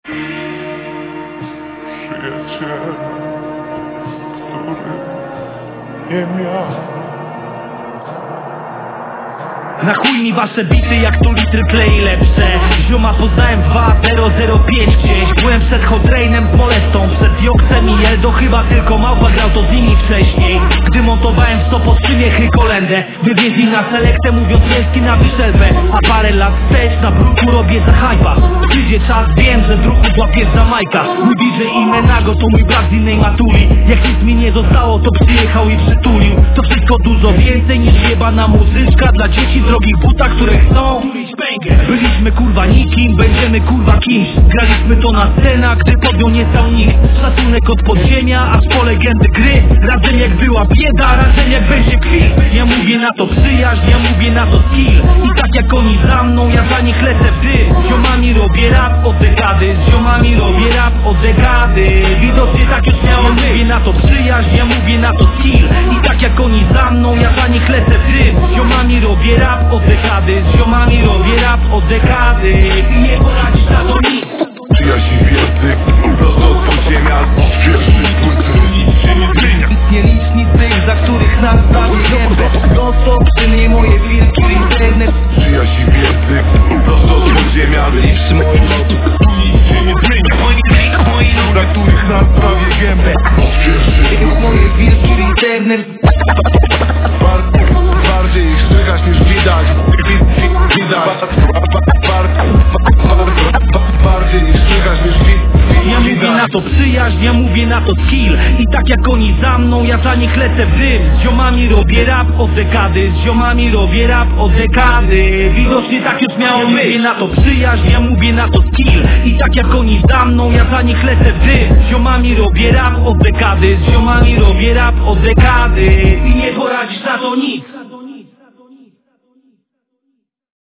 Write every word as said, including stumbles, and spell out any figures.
Przyjaciel, który nie miał. Na chuj mi wasze bity, jak tu litry klei lepsze. Zioma poznałem dwa zero zero pięć gdzieś. Byłem przed Hotrainem z molestą, przed Joksem i Eldo. Chyba tylko Małpa grał to z nimi wcześniej. Gdy montowałem w sto pod przymiechy kolendę, wywieźli na selektę, mówiąc męski na wyszelwę. A parę lat wstecz na bruku robię za hajpa. Przyjdzie czas, wiem, że w druku złapiesz za Majka. Mój D J i Menago to mój brat z innej matuli. Jak nic mi nie zostało, to przyjechał i przytulił. To wszystko dużo więcej niż jebana muzyczka dla dzieci w drogich butach, które chcą tulić pęgę. Byliśmy kurwa nikim, będziemy kurwa kimś. Graliśmy to na scenach, gdy pod nią nie stał nikt. Szacunek od podziemia, aż po legendy gry. Razem jak była bieda, razem jak będzie kwit. Ja mówię na to przyjaźń, ja mówię na to skill. I tak jak oni za mną, ja za nich lecę w dym. Z ziomami robię rap od dekady, z ziomami robię rap od dekady. Widocznie tak już miałem, mówię na to przyjaźń, ja mówię na to skill. I tak jak oni za mną, ja za nich lecę w dym. Z ziomami robię rap od dekady, z ziomami robię rap od dekady. I nie poradzisz na to nic. Przyjaźń wielcy, prosto od podziemia. Pierwszy płyty, nic się nie zmienia. Nieliczni tych, za których nas dali gębę. No co przy niej moje wielki internet. Przyjaźń wielcy, prosto od podziemia. Pierwszy lotu, nic się nie zmienia. Za których nas prawie gębę. Pierwszy moje wielki internet. Bardziej ich słychać niż widać. Widać. Bardziej ich słychać niż widać. Ja mówię na to przyjaźń, ja mówię na to skill. I tak jak oni za mną, ja za nich lecę w dym. Z ziomami robię rap od dekady, z ziomami robię rap od dekady. Widocznie tak już miało być. Ja mówię na to przyjaźń, ja mówię na to skill. I tak jak oni za mną, ja za nich lecę w dym. Z ziomami robię rap od dekady, z ziomami robię rap od dekady. I nie poradzisz na to nic.